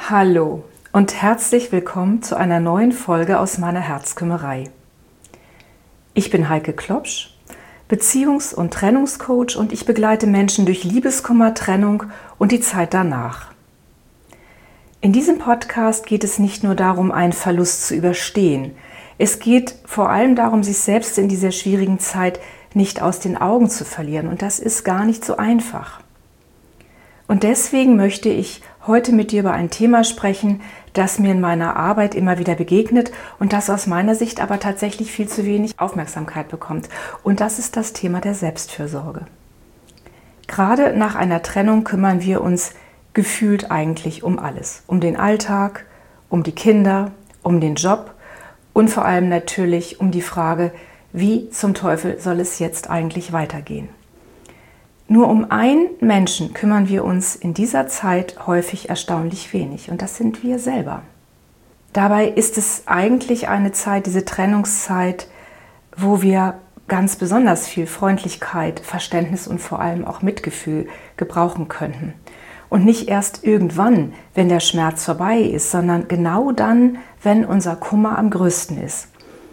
Hallo und herzlich willkommen zu einer neuen Folge aus meiner Herzkümmerei. Ich bin Heike Klopsch, Beziehungs- und Trennungscoach und ich begleite Menschen durch Liebeskummer, Trennung und die Zeit danach. In diesem Podcast geht es nicht nur darum, einen Verlust zu überstehen. Es geht vor allem darum, sich selbst in dieser schwierigen Zeit nicht aus den Augen zu verlieren. Und das ist gar nicht so einfach. Und deswegen möchte ich heute mit dir über ein Thema sprechen, das mir in meiner Arbeit immer wieder begegnet und das aus meiner Sicht aber tatsächlich viel zu wenig Aufmerksamkeit bekommt. Und das ist das Thema der Selbstfürsorge. Gerade nach einer Trennung kümmern wir uns gefühlt eigentlich um alles. Um den Alltag, um die Kinder, um den Job und vor allem natürlich um die Frage, wie zum Teufel soll es jetzt eigentlich weitergehen? Nur um einen Menschen kümmern wir uns in dieser Zeit häufig erstaunlich wenig und das sind wir selber. Dabei ist es eigentlich eine Zeit, diese Trennungszeit, wo wir ganz besonders viel Freundlichkeit, Verständnis und vor allem auch Mitgefühl gebrauchen könnten. Und nicht erst irgendwann, wenn der Schmerz vorbei ist, sondern genau dann, wenn unser Kummer am größten ist.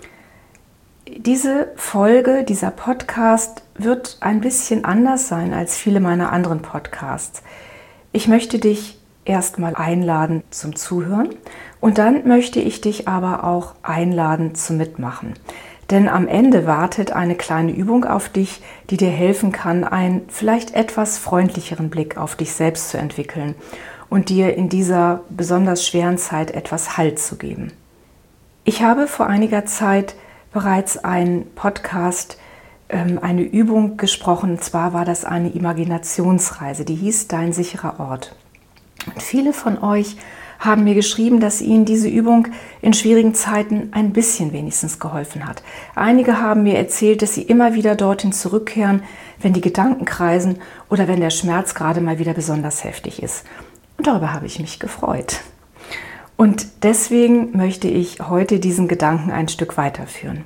Diese Folge, dieser Podcast wird ein bisschen anders sein als viele meiner anderen Podcasts. Ich möchte dich erstmal einladen zum Zuhören und dann möchte ich dich aber auch einladen zum Mitmachen. Denn am Ende wartet eine kleine Übung auf dich, die dir helfen kann, einen vielleicht etwas freundlicheren Blick auf dich selbst zu entwickeln und dir in dieser besonders schweren Zeit etwas Halt zu geben. Ich habe vor einiger Zeit bereits einen Podcast, eine Übung gesprochen, und zwar war das eine Imaginationsreise, die hieß Dein sicherer Ort. Und viele von euch haben mir geschrieben, dass ihnen diese Übung in schwierigen Zeiten ein bisschen wenigstens geholfen hat. Einige haben mir erzählt, dass sie immer wieder dorthin zurückkehren, wenn die Gedanken kreisen oder wenn der Schmerz gerade mal wieder besonders heftig ist. Und darüber habe ich mich gefreut. Und deswegen möchte ich heute diesen Gedanken ein Stück weiterführen.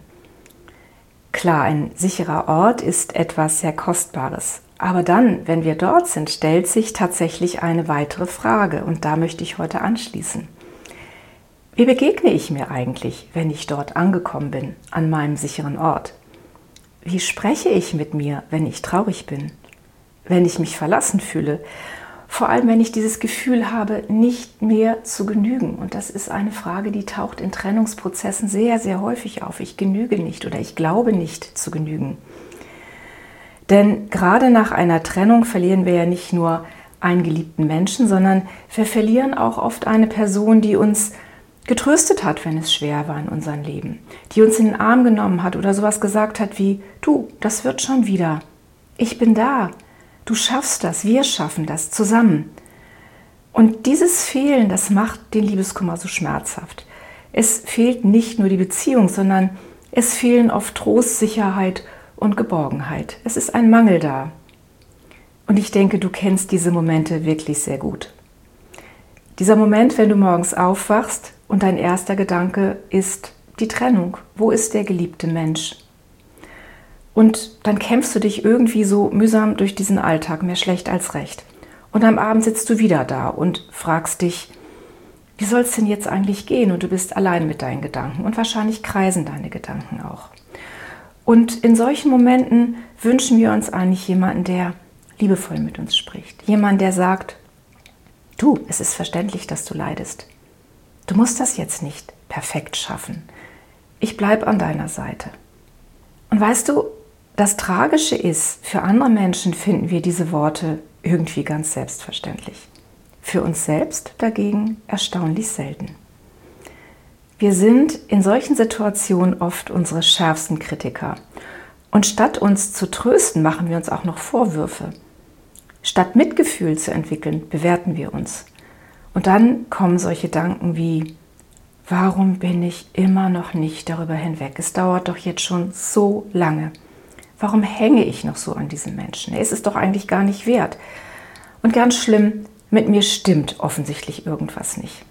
Klar, ein sicherer Ort ist etwas sehr Kostbares. Aber dann, wenn wir dort sind, stellt sich tatsächlich eine weitere Frage. Und da möchte ich heute anschließen. Wie begegne ich mir eigentlich, wenn ich dort angekommen bin, an meinem sicheren Ort? Wie spreche ich mit mir, wenn ich traurig bin? Wenn ich mich verlassen fühle? Vor allem, wenn ich dieses Gefühl habe, nicht mehr zu genügen. Und das ist eine Frage, die taucht in Trennungsprozessen sehr, sehr häufig auf. Ich genüge nicht oder ich glaube nicht zu genügen. Denn gerade nach einer Trennung verlieren wir ja nicht nur einen geliebten Menschen, sondern wir verlieren auch oft eine Person, die uns getröstet hat, wenn es schwer war in unserem Leben. Die uns in den Arm genommen hat oder sowas gesagt hat wie, du, das wird schon wieder. Ich bin da. Du schaffst das, wir schaffen das zusammen. Und dieses Fehlen, das macht den Liebeskummer so schmerzhaft. Es fehlt nicht nur die Beziehung, sondern es fehlen oft Trost, Sicherheit und Geborgenheit. Es ist ein Mangel da. Und ich denke, du kennst diese Momente wirklich sehr gut. Dieser Moment, wenn du morgens aufwachst und dein erster Gedanke ist die Trennung. Wo ist der geliebte Mensch? Und dann kämpfst du dich irgendwie so mühsam durch diesen Alltag, mehr schlecht als recht. Und am Abend sitzt du wieder da und fragst dich, wie soll es denn jetzt eigentlich gehen? Und du bist allein mit deinen Gedanken und wahrscheinlich kreisen deine Gedanken auch. Und in solchen Momenten wünschen wir uns eigentlich jemanden, der liebevoll mit uns spricht. Jemand, der sagt, du, es ist verständlich, dass du leidest. Du musst das jetzt nicht perfekt schaffen. Ich bleibe an deiner Seite. Und weißt du, das Tragische ist, für andere Menschen finden wir diese Worte irgendwie ganz selbstverständlich. Für uns selbst dagegen erstaunlich selten. Wir sind in solchen Situationen oft unsere schärfsten Kritiker. Und statt uns zu trösten, machen wir uns auch noch Vorwürfe. Statt Mitgefühl zu entwickeln, bewerten wir uns. Und dann kommen solche Gedanken wie, warum bin ich immer noch nicht darüber hinweg? Es dauert doch jetzt schon so lange. Warum hänge ich noch so an diesem Menschen? Er ist es doch eigentlich gar nicht wert. Und ganz schlimm, mit mir stimmt offensichtlich irgendwas nicht.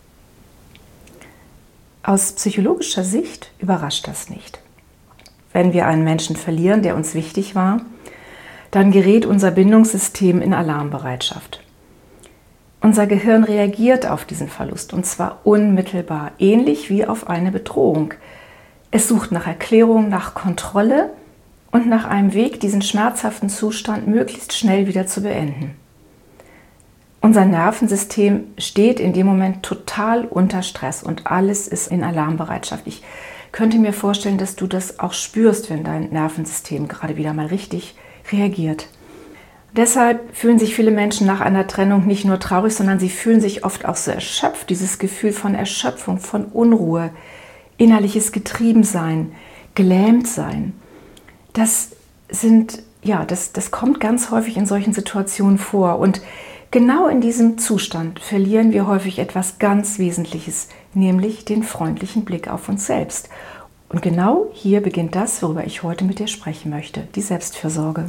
Aus psychologischer Sicht überrascht das nicht. Wenn wir einen Menschen verlieren, der uns wichtig war, dann gerät unser Bindungssystem in Alarmbereitschaft. Unser Gehirn reagiert auf diesen Verlust und zwar unmittelbar, ähnlich wie auf eine Bedrohung. Es sucht nach Erklärung, nach Kontrolle und nach einem Weg, diesen schmerzhaften Zustand möglichst schnell wieder zu beenden. Unser Nervensystem steht in dem Moment total unter Stress und alles ist in Alarmbereitschaft. Ich könnte mir vorstellen, dass du das auch spürst, wenn dein Nervensystem gerade wieder mal richtig reagiert. Deshalb fühlen sich viele Menschen nach einer Trennung nicht nur traurig, sondern sie fühlen sich oft auch so erschöpft. Dieses Gefühl von Erschöpfung, von Unruhe, innerliches Getriebensein, Gelähmtsein. Das kommt ganz häufig in solchen Situationen vor. Und genau in diesem Zustand verlieren wir häufig etwas ganz Wesentliches, nämlich den freundlichen Blick auf uns selbst. Und genau hier beginnt das, worüber ich heute mit dir sprechen möchte, die Selbstfürsorge.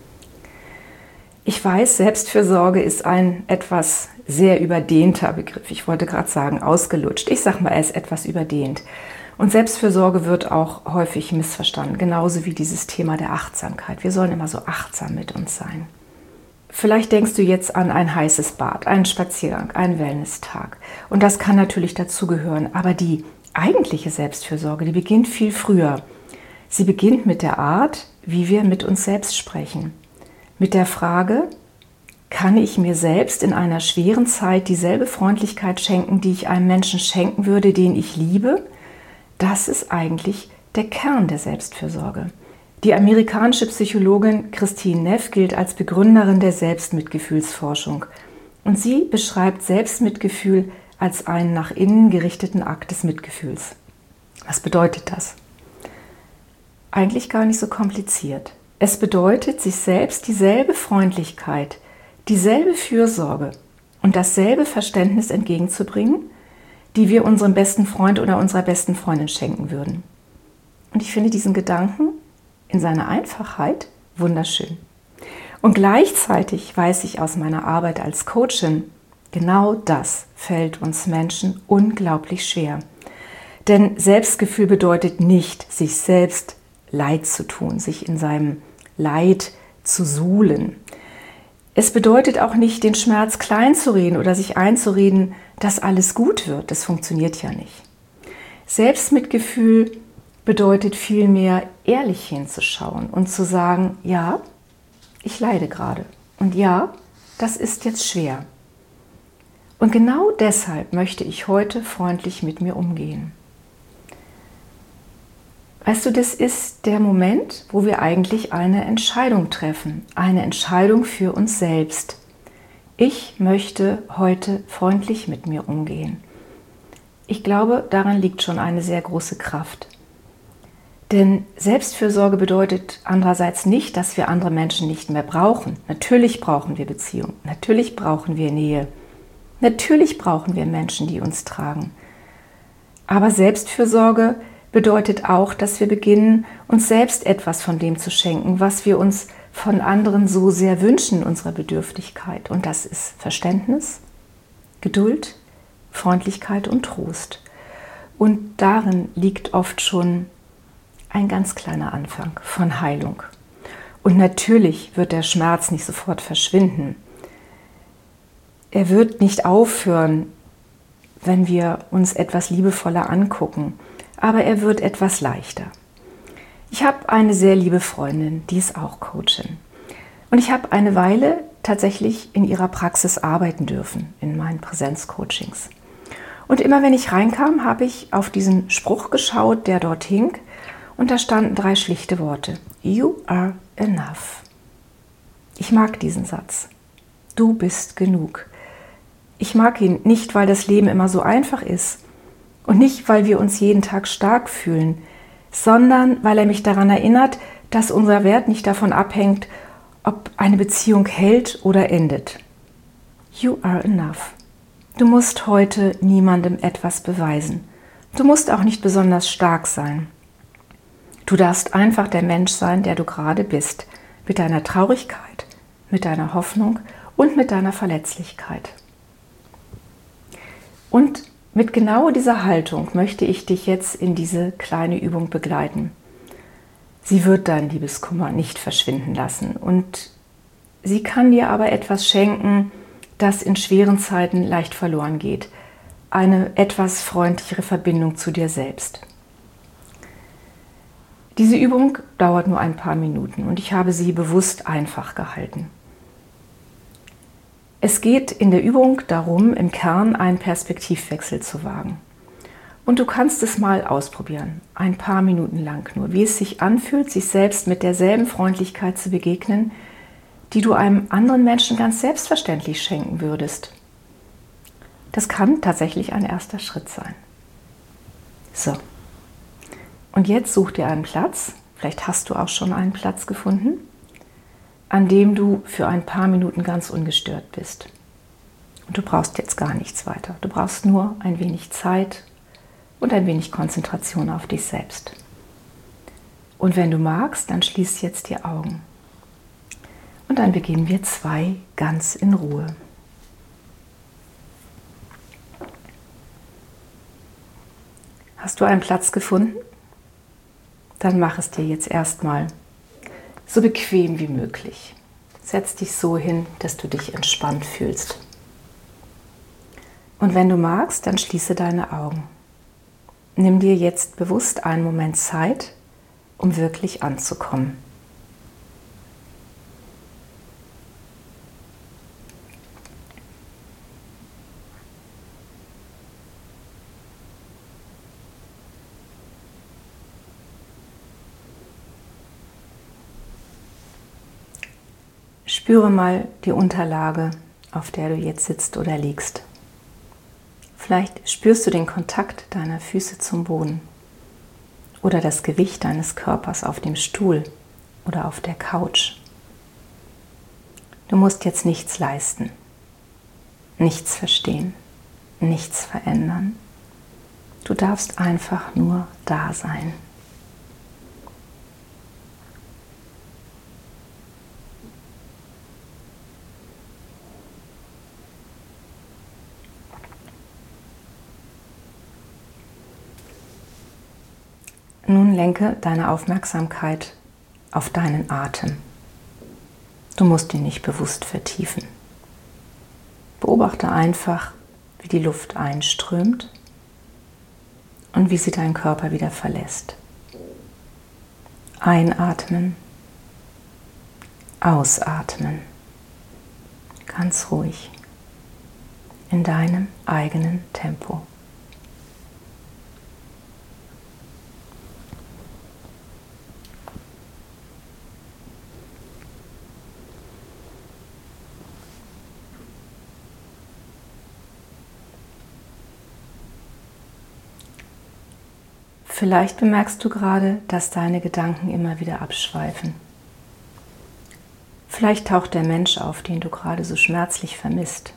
Ich weiß, Selbstfürsorge ist ein etwas sehr überdehnter Begriff. Ich wollte gerade sagen, ausgelutscht. Ich sage mal, er ist etwas überdehnt. Und Selbstfürsorge wird auch häufig missverstanden, genauso wie dieses Thema der Achtsamkeit. Wir sollen immer so achtsam mit uns sein. Vielleicht denkst du jetzt an ein heißes Bad, einen Spaziergang, einen Wellness-Tag. Und das kann natürlich dazugehören. Aber die eigentliche Selbstfürsorge, die beginnt viel früher. Sie beginnt mit der Art, wie wir mit uns selbst sprechen. Mit der Frage, kann ich mir selbst in einer schweren Zeit dieselbe Freundlichkeit schenken, die ich einem Menschen schenken würde, den ich liebe? Das ist eigentlich der Kern der Selbstfürsorge. Die amerikanische Psychologin Christine Neff gilt als Begründerin der Selbstmitgefühlsforschung. Und sie beschreibt Selbstmitgefühl als einen nach innen gerichteten Akt des Mitgefühls. Was bedeutet das? Eigentlich gar nicht so kompliziert. Es bedeutet, sich selbst dieselbe Freundlichkeit, dieselbe Fürsorge und dasselbe Verständnis entgegenzubringen, die wir unserem besten Freund oder unserer besten Freundin schenken würden. Und ich finde diesen Gedanken in seiner Einfachheit wunderschön. Und gleichzeitig weiß ich aus meiner Arbeit als Coachin, genau das fällt uns Menschen unglaublich schwer. Denn Selbstgefühl bedeutet nicht, sich selbst Leid zu tun, sich in seinem Leid zu suhlen. Es bedeutet auch nicht, den Schmerz kleinzureden oder sich einzureden, dass alles gut wird. Das funktioniert ja nicht. Selbstmitgefühl bedeutet vielmehr, ehrlich hinzuschauen und zu sagen, ja, ich leide gerade und ja, das ist jetzt schwer. Und genau deshalb möchte ich heute freundlich mit mir umgehen. Weißt du, das ist der Moment, wo wir eigentlich eine Entscheidung treffen. Eine Entscheidung für uns selbst. Ich möchte heute freundlich mit mir umgehen. Ich glaube, daran liegt schon eine sehr große Kraft. Denn Selbstfürsorge bedeutet andererseits nicht, dass wir andere Menschen nicht mehr brauchen. Natürlich brauchen wir Beziehung. Natürlich brauchen wir Nähe. Natürlich brauchen wir Menschen, die uns tragen. Aber Selbstfürsorge bedeutet auch, dass wir beginnen, uns selbst etwas von dem zu schenken, was wir uns von anderen so sehr wünschen in unserer Bedürftigkeit. Und das ist Verständnis, Geduld, Freundlichkeit und Trost. Und darin liegt oft schon ein ganz kleiner Anfang von Heilung. Und natürlich wird der Schmerz nicht sofort verschwinden. Er wird nicht aufhören, wenn wir uns etwas liebevoller angucken. Aber er wird etwas leichter. Ich habe eine sehr liebe Freundin, die ist auch Coachin. Und ich habe eine Weile tatsächlich in ihrer Praxis arbeiten dürfen, in meinen Präsenzcoachings. Und immer wenn ich reinkam, habe ich auf diesen Spruch geschaut, der dort hing. Und da standen 3 schlichte Worte. You are enough. Ich mag diesen Satz. Du bist genug. Ich mag ihn nicht, weil das Leben immer so einfach ist. Und nicht, weil wir uns jeden Tag stark fühlen, sondern weil er mich daran erinnert, dass unser Wert nicht davon abhängt, ob eine Beziehung hält oder endet. You are enough. Du musst heute niemandem etwas beweisen. Du musst auch nicht besonders stark sein. Du darfst einfach der Mensch sein, der du gerade bist, mit deiner Traurigkeit, mit deiner Hoffnung und mit deiner Verletzlichkeit. Und mit genau dieser Haltung möchte ich dich jetzt in diese kleine Übung begleiten. Sie wird deinen Liebeskummer nicht verschwinden lassen und sie kann dir aber etwas schenken, das in schweren Zeiten leicht verloren geht. Eine etwas freundlichere Verbindung zu dir selbst. Diese Übung dauert nur ein paar Minuten und ich habe sie bewusst einfach gehalten. Es geht in der Übung darum, im Kern einen Perspektivwechsel zu wagen. Und du kannst es mal ausprobieren, ein paar Minuten lang nur, wie es sich anfühlt, sich selbst mit derselben Freundlichkeit zu begegnen, die du einem anderen Menschen ganz selbstverständlich schenken würdest. Das kann tatsächlich ein erster Schritt sein. So, und jetzt such dir einen Platz, vielleicht hast du auch schon einen Platz gefunden, an dem du für ein paar Minuten ganz ungestört bist. Und du brauchst jetzt gar nichts weiter. Du brauchst nur ein wenig Zeit und ein wenig Konzentration auf dich selbst. Und wenn du magst, dann schließ jetzt die Augen. Und dann beginnen wir 2 ganz in Ruhe. Hast du einen Platz gefunden? Dann mach es dir jetzt erstmal so bequem wie möglich. Setz dich so hin, dass du dich entspannt fühlst. Und wenn du magst, dann schließe deine Augen. Nimm dir jetzt bewusst einen Moment Zeit, um wirklich anzukommen. Spüre mal die Unterlage, auf der du jetzt sitzt oder liegst. Vielleicht spürst du den Kontakt deiner Füße zum Boden oder das Gewicht deines Körpers auf dem Stuhl oder auf der Couch. Du musst jetzt nichts leisten, nichts verstehen, nichts verändern. Du darfst einfach nur da sein. Nun lenke deine Aufmerksamkeit auf deinen Atem. Du musst ihn nicht bewusst vertiefen. Beobachte einfach, wie die Luft einströmt und wie sie deinen Körper wieder verlässt. Einatmen, ausatmen. Ganz ruhig, in deinem eigenen Tempo. Vielleicht bemerkst du gerade, dass deine Gedanken immer wieder abschweifen. Vielleicht taucht der Mensch auf, den du gerade so schmerzlich vermisst.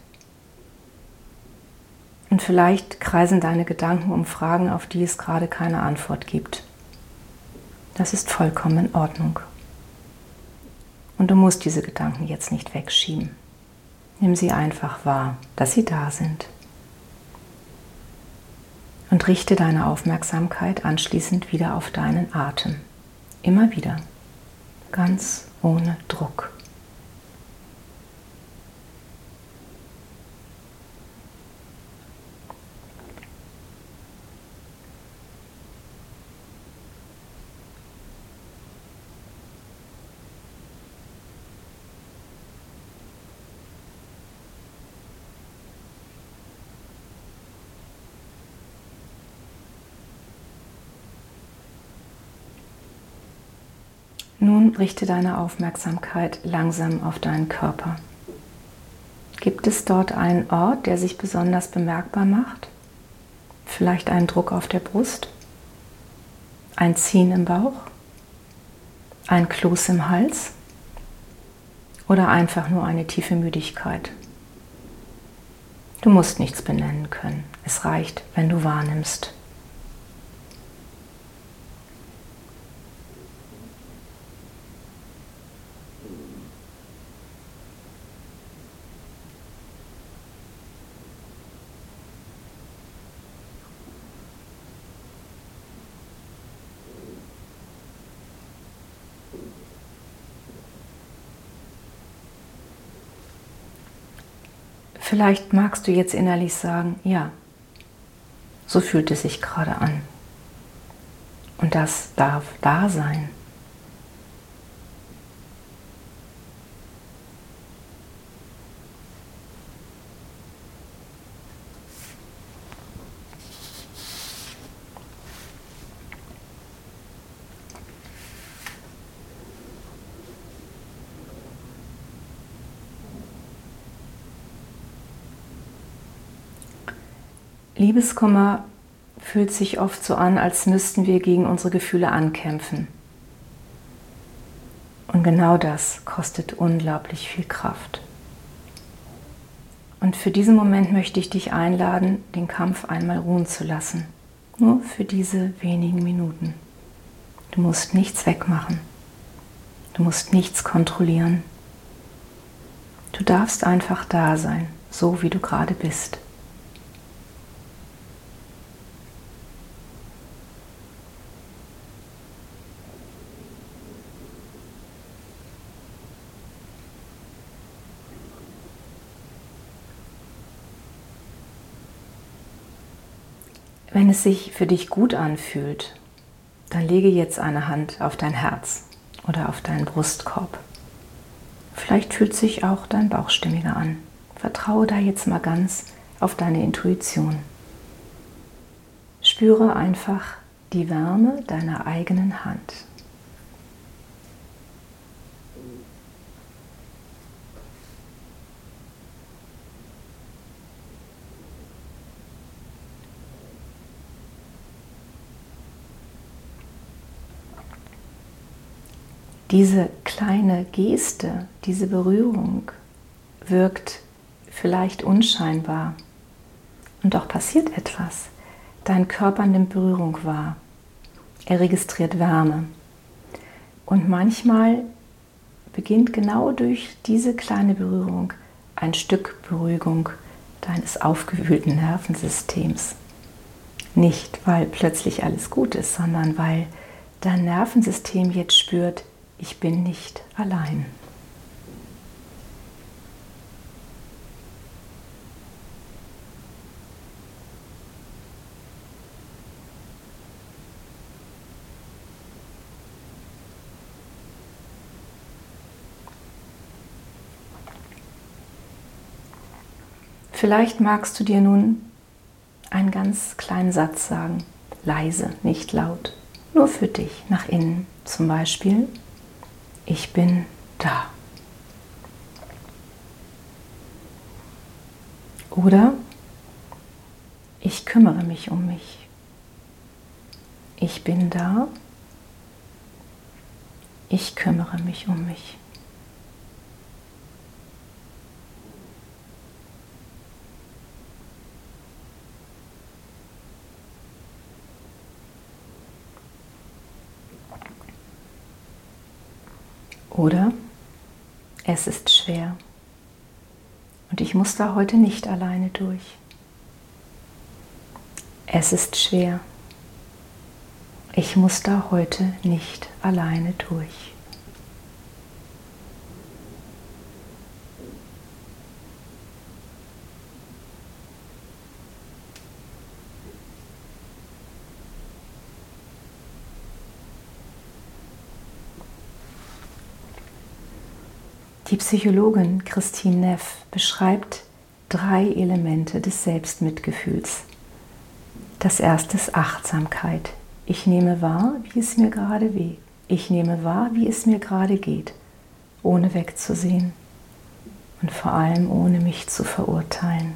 Und vielleicht kreisen deine Gedanken um Fragen, auf die es gerade keine Antwort gibt. Das ist vollkommen in Ordnung. Und du musst diese Gedanken jetzt nicht wegschieben. Nimm sie einfach wahr, dass sie da sind. Und richte deine Aufmerksamkeit anschließend wieder auf deinen Atem. Immer wieder. Ganz ohne Druck. Nun richte deine Aufmerksamkeit langsam auf deinen Körper. Gibt es dort einen Ort, der sich besonders bemerkbar macht? Vielleicht einen Druck auf der Brust? Ein Ziehen im Bauch? Ein Kloß im Hals? Oder einfach nur eine tiefe Müdigkeit? Du musst nichts benennen können. Es reicht, wenn du wahrnimmst. Vielleicht magst du jetzt innerlich sagen, ja, so fühlt es sich gerade an. Und das darf da sein. Liebeskummer fühlt sich oft so an, als müssten wir gegen unsere Gefühle ankämpfen. Und genau das kostet unglaublich viel Kraft. Und für diesen Moment möchte ich dich einladen, den Kampf einmal ruhen zu lassen. Nur für diese wenigen Minuten. Du musst nichts wegmachen. Du musst nichts kontrollieren. Du darfst einfach da sein, so wie du gerade bist. Wenn es sich für dich gut anfühlt, dann lege jetzt eine Hand auf dein Herz oder auf deinen Brustkorb. Vielleicht fühlt sich auch dein Bauch stimmiger an. Vertraue da jetzt mal ganz auf deine Intuition. Spüre einfach die Wärme deiner eigenen Hand. Diese kleine Geste, diese Berührung wirkt vielleicht unscheinbar und doch passiert etwas. Dein Körper nimmt Berührung wahr. Er registriert Wärme. Und manchmal beginnt genau durch diese kleine Berührung ein Stück Beruhigung deines aufgewühlten Nervensystems. Nicht, weil plötzlich alles gut ist, sondern weil dein Nervensystem jetzt spürt, ich bin nicht allein. Vielleicht magst du dir nun einen ganz kleinen Satz sagen, leise, nicht laut, nur für dich, nach innen. Zum Beispiel: Ich bin da. Oder: Ich kümmere mich um mich. Ich bin da. Ich kümmere mich um mich. Oder: Es ist schwer und ich muss da heute nicht alleine durch. Es ist schwer. Ich muss da heute nicht alleine durch. Die Psychologin Christine Neff beschreibt 3 Elemente des Selbstmitgefühls. Das erste ist Achtsamkeit. Ich nehme wahr, wie es mir gerade weh. Ich nehme wahr, wie es mir gerade geht, ohne wegzusehen und vor allem ohne mich zu verurteilen.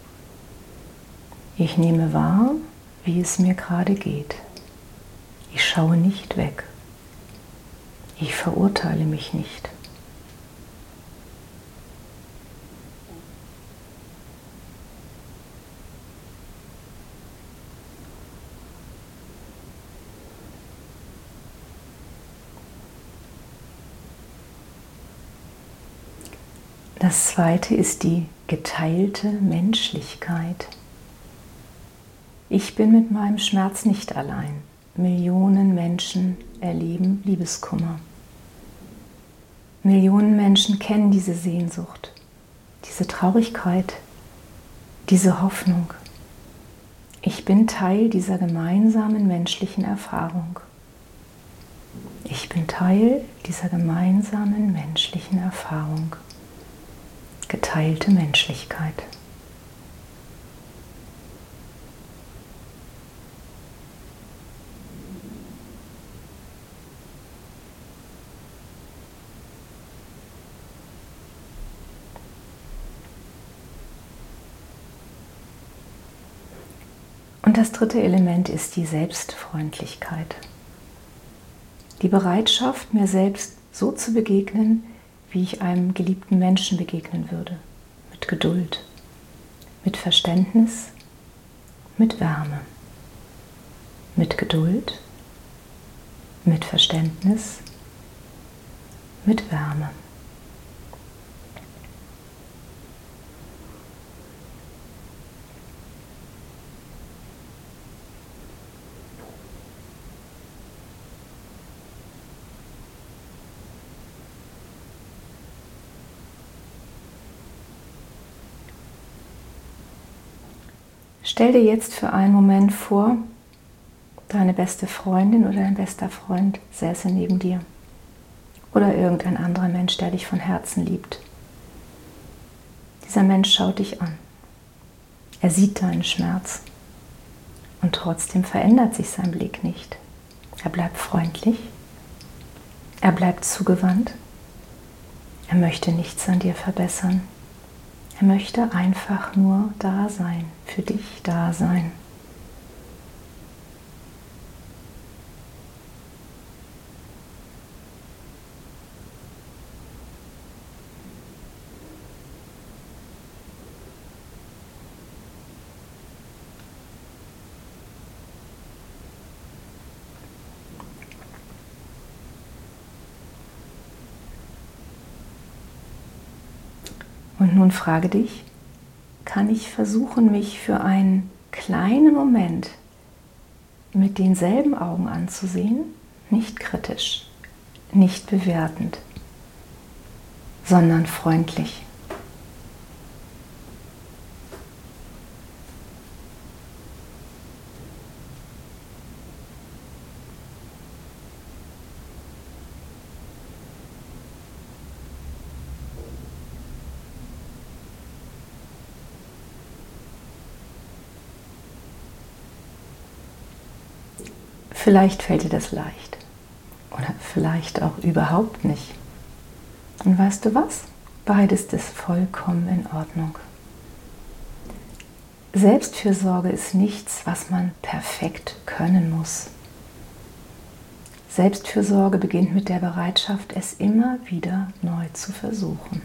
Ich nehme wahr, wie es mir gerade geht. Ich schaue nicht weg. Ich verurteile mich nicht. Das zweite ist die geteilte Menschlichkeit. Ich bin mit meinem Schmerz nicht allein. Millionen Menschen erleben Liebeskummer. Millionen Menschen kennen diese Sehnsucht, diese Traurigkeit, diese Hoffnung. Ich bin Teil dieser gemeinsamen menschlichen Erfahrung. Ich bin Teil dieser gemeinsamen menschlichen Erfahrung. Geteilte Menschlichkeit. Und das dritte Element ist die Selbstfreundlichkeit. Die Bereitschaft, mir selbst so zu begegnen, wie ich einem geliebten Menschen begegnen würde. Mit Geduld, mit Verständnis, mit Wärme. Mit Geduld, mit Verständnis, mit Wärme. Stell dir jetzt für einen Moment vor, deine beste Freundin oder dein bester Freund säße neben dir. Oder irgendein anderer Mensch, der dich von Herzen liebt. Dieser Mensch schaut dich an. Er sieht deinen Schmerz. Und trotzdem verändert sich sein Blick nicht. Er bleibt freundlich. Er bleibt zugewandt. Er möchte nichts an dir verbessern. Er möchte einfach nur da sein, für dich da sein. Und nun frage dich, kann ich versuchen, mich für einen kleinen Moment mit denselben Augen anzusehen? Nicht kritisch, nicht bewertend, sondern freundlich. Vielleicht fällt dir das leicht oder vielleicht auch überhaupt nicht. Und weißt du was? Beides ist vollkommen in Ordnung. Selbstfürsorge ist nichts, was man perfekt können muss. Selbstfürsorge beginnt mit der Bereitschaft, es immer wieder neu zu versuchen.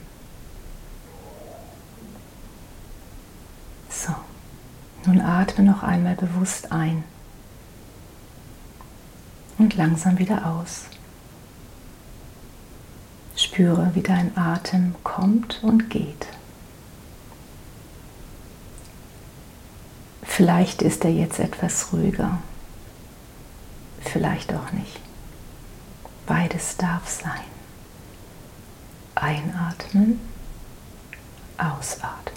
So, nun atme noch einmal bewusst ein. Und langsam wieder aus. Spüre, wie dein Atem kommt und geht. Vielleicht ist er jetzt etwas ruhiger, vielleicht auch nicht. Beides darf sein. Einatmen, ausatmen.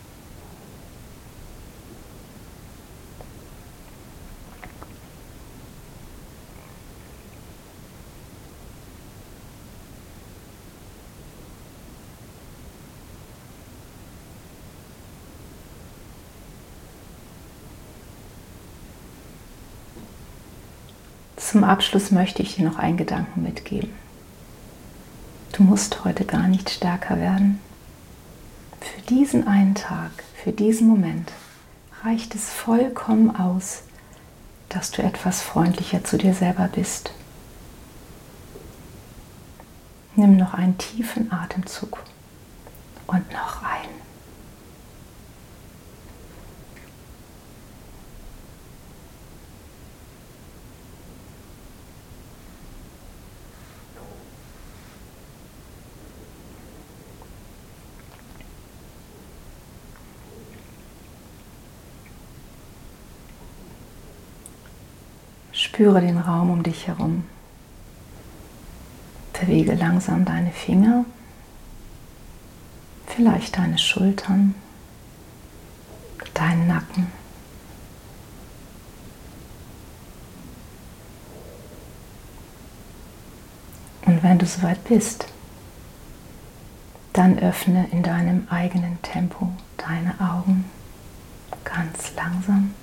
Zum Abschluss möchte ich dir noch einen Gedanken mitgeben. Du musst heute gar nicht stärker werden. Für diesen einen Tag, für diesen Moment reicht es vollkommen aus, dass du etwas freundlicher zu dir selber bist. Nimm noch einen tiefen Atemzug und noch einen. Spüre den Raum um dich herum. Bewege langsam deine Finger, vielleicht deine Schultern, deinen Nacken. Und wenn du soweit bist, dann öffne in deinem eigenen Tempo deine Augen ganz langsam.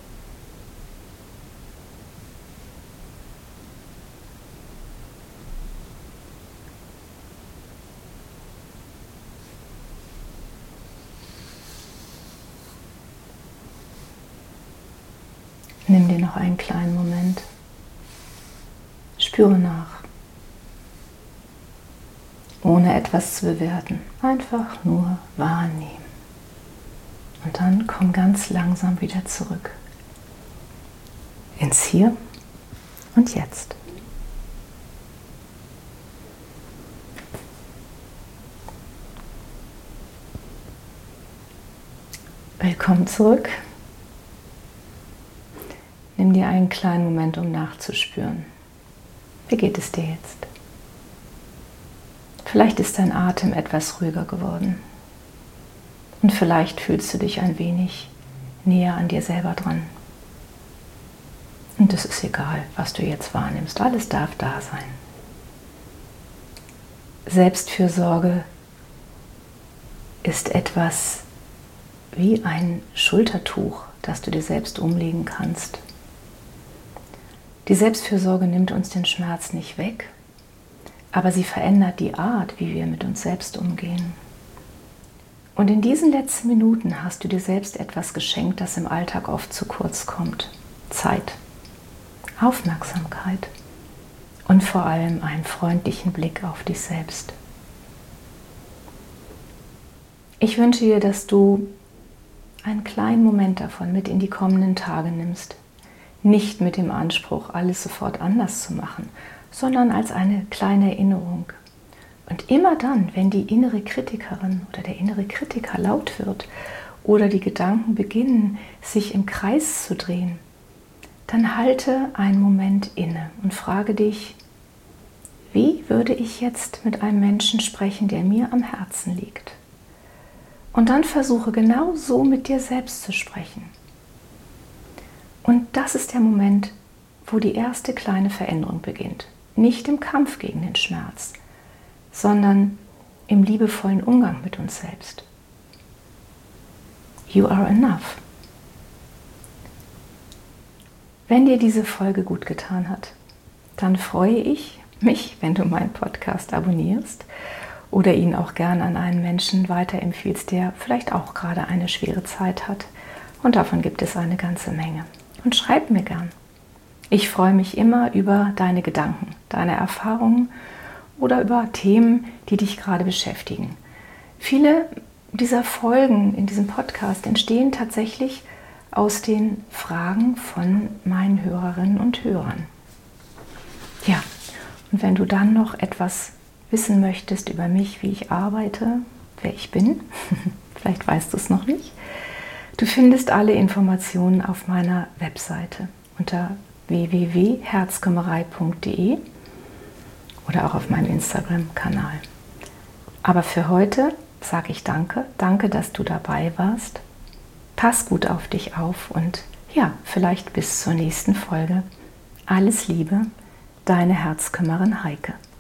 Nimm dir noch einen kleinen Moment. Spüre nach. Ohne etwas zu bewerten. Einfach nur wahrnehmen. Und dann komm ganz langsam wieder zurück. Ins Hier und Jetzt. Willkommen zurück. Nimm dir einen kleinen Moment, um nachzuspüren. Wie geht es dir jetzt? Vielleicht ist dein Atem etwas ruhiger geworden. Und vielleicht fühlst du dich ein wenig näher an dir selber dran. Und es ist egal, was du jetzt wahrnimmst. Alles darf da sein. Selbstfürsorge ist etwas wie ein Schultertuch, das du dir selbst umlegen kannst. Die Selbstfürsorge nimmt uns den Schmerz nicht weg, aber sie verändert die Art, wie wir mit uns selbst umgehen. Und in diesen letzten Minuten hast du dir selbst etwas geschenkt, das im Alltag oft zu kurz kommt. Zeit, Aufmerksamkeit und vor allem einen freundlichen Blick auf dich selbst. Ich wünsche dir, dass du einen kleinen Moment davon mit in die kommenden Tage nimmst. Nicht mit dem Anspruch, alles sofort anders zu machen, sondern als eine kleine Erinnerung. Und immer dann, wenn die innere Kritikerin oder der innere Kritiker laut wird oder die Gedanken beginnen, sich im Kreis zu drehen, dann halte einen Moment inne und frage dich, wie würde ich jetzt mit einem Menschen sprechen, der mir am Herzen liegt? Und dann versuche genau so mit dir selbst zu sprechen. Und das ist der Moment, wo die erste kleine Veränderung beginnt. Nicht im Kampf gegen den Schmerz, sondern im liebevollen Umgang mit uns selbst. You are enough. Wenn dir diese Folge gut getan hat, dann freue ich mich, wenn du meinen Podcast abonnierst oder ihn auch gern an einen Menschen weiterempfiehlst, der vielleicht auch gerade eine schwere Zeit hat. Und davon gibt es eine ganze Menge. Und schreib mir gern. Ich freue mich immer über deine Gedanken, deine Erfahrungen oder über Themen, die dich gerade beschäftigen. Viele dieser Folgen in diesem Podcast entstehen tatsächlich aus den Fragen von meinen Hörerinnen und Hörern. Ja, und wenn du dann noch etwas wissen möchtest über mich, wie ich arbeite, wer ich bin, vielleicht weißt du es noch nicht, du findest alle Informationen auf meiner Webseite unter www.herzkümmerei.de oder auch auf meinem Instagram-Kanal. Aber für heute sage ich danke. Danke, dass du dabei warst. Pass gut auf dich auf und ja, vielleicht bis zur nächsten Folge. Alles Liebe, deine Herzkümmerin Heike.